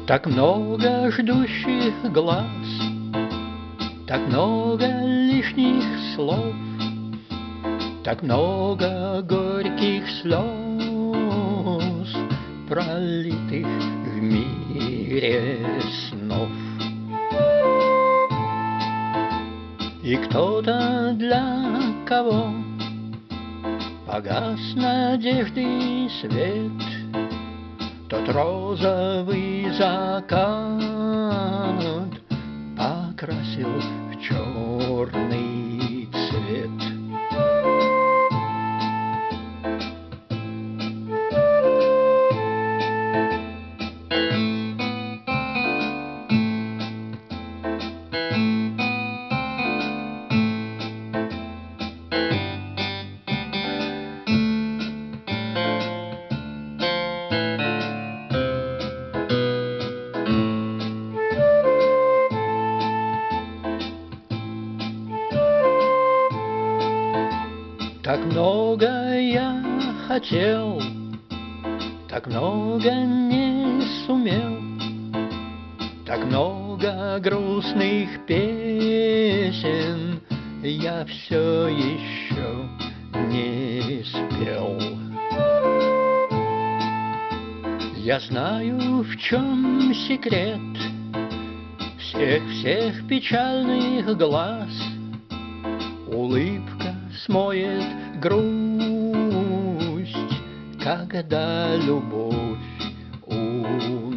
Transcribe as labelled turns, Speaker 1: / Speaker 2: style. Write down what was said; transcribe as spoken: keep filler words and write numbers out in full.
Speaker 1: Так много ждущих глаз, так много лишних слов, так много горьких слез, пролитых в мире снов. И кто-то, для кого погас надежды свет, тот розовый закат покрасил в черный цвет. Так много я хотел, так много не сумел, так много грустных песен я все еще не спел. Я знаю, в чем секрет всех-всех печальных глаз. Улыбка смоет грусть, когда любовь у